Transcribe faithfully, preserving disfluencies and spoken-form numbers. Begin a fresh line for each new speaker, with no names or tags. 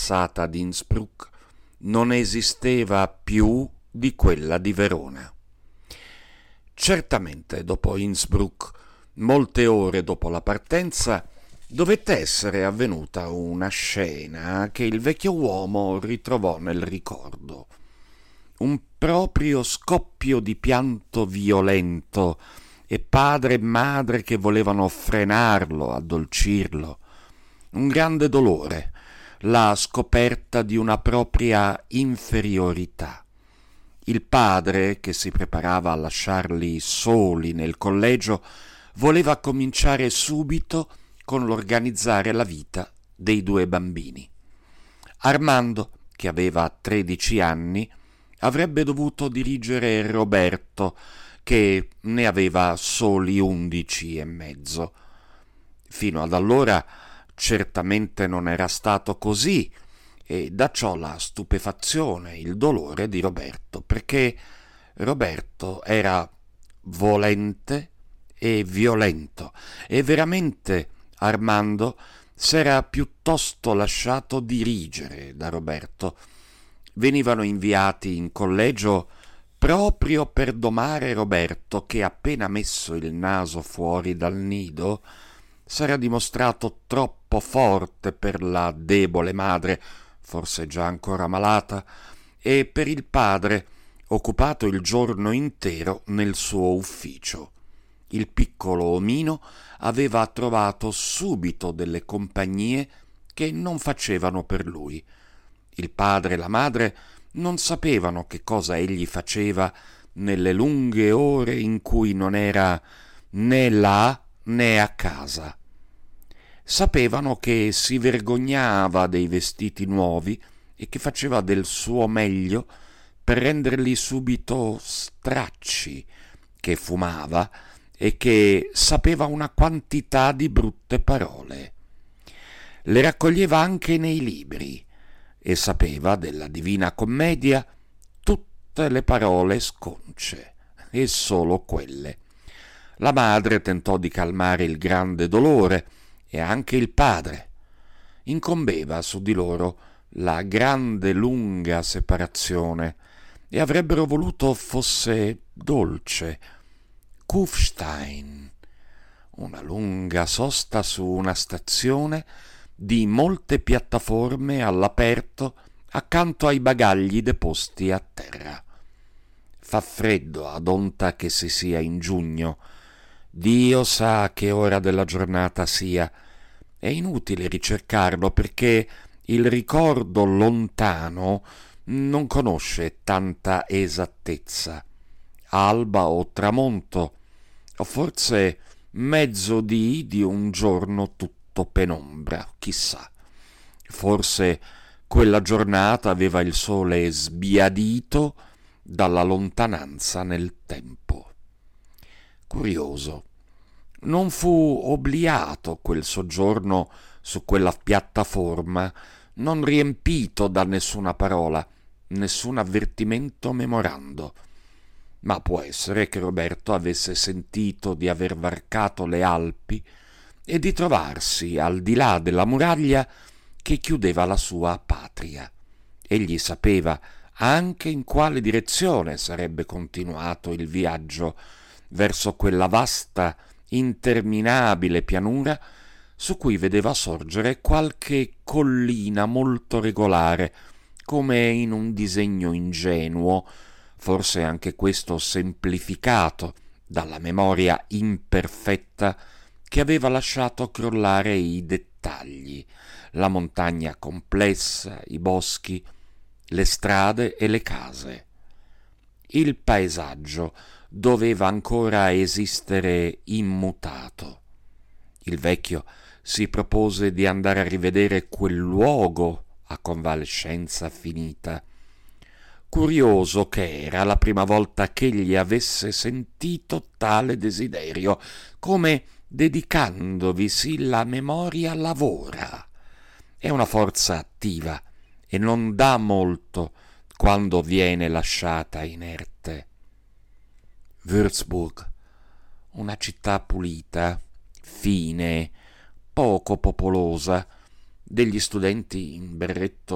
fidanzata di Innsbruck non esisteva più di quella di Verona. Certamente dopo Innsbruck, molte ore dopo la partenza, dovette essere avvenuta una scena che il vecchio uomo ritrovò nel ricordo. Un proprio scoppio di pianto violento e padre e madre che volevano frenarlo, addolcirlo. Un grande dolore, la scoperta di una propria inferiorità. Il padre, che si preparava a lasciarli soli nel collegio, voleva cominciare subito con l'organizzare la vita dei due bambini. Armando, che aveva tredici anni, avrebbe dovuto dirigere Roberto, che ne aveva soli undici e mezzo. Fino ad allora certamente non era stato così, e da ciò la stupefazione, il dolore di Roberto, perché Roberto era volente e violento, e veramente Armando s'era piuttosto lasciato dirigere da Roberto. Venivano inviati in collegio proprio per domare Roberto, che appena messo il naso fuori dal nido s'era dimostrato troppo forte per la debole madre, forse già ancora malata, e per il padre, occupato il giorno intero nel suo ufficio. Il piccolo omino aveva trovato subito delle compagnie che non facevano per lui. Il padre e la madre non sapevano che cosa egli faceva nelle lunghe ore in cui non era né là né a casa. Sapevano che si vergognava dei vestiti nuovi e che faceva del suo meglio per renderli subito stracci, che fumava e che sapeva una quantità di brutte parole. Le raccoglieva anche nei libri e sapeva della Divina Commedia tutte le parole sconce, e solo quelle. La madre tentò di calmare il grande dolore, e anche il padre. Incombeva su di loro la grande lunga separazione, e avrebbero voluto fosse dolce. Kufstein, una lunga sosta su una stazione di molte piattaforme all'aperto accanto ai bagagli deposti a terra. Fa freddo ad onta che si sia in giugno. Dio sa che ora della giornata sia. È inutile ricercarlo, perché il ricordo lontano non conosce tanta esattezza. Alba o tramonto, o forse mezzodì di un giorno tutto penombra, chissà. Forse quella giornata aveva il sole sbiadito dalla lontananza nel tempo. Curioso, non fu obliato quel soggiorno su quella piattaforma, non riempito da nessuna parola, nessun avvertimento memorando. Ma può essere che Roberto avesse sentito di aver varcato le Alpi e di trovarsi al di là della muraglia che chiudeva la sua patria. Egli sapeva anche in quale direzione sarebbe continuato il viaggio, verso quella vasta, interminabile pianura su cui vedeva sorgere qualche collina molto regolare, come in un disegno ingenuo, forse anche questo semplificato dalla memoria imperfetta che aveva lasciato crollare i dettagli, la montagna complessa, i boschi, le strade e le case. Il paesaggio doveva ancora esistere immutato. Il vecchio si propose di andare a rivedere quel luogo a convalescenza finita. Curioso che era la prima volta ch'egli avesse sentito tale desiderio, come dedicandovisi la memoria lavora. È una forza attiva e non dà molto quando viene lasciata inerte. Würzburg, una città pulita, fine, poco popolosa, degli studenti in berretto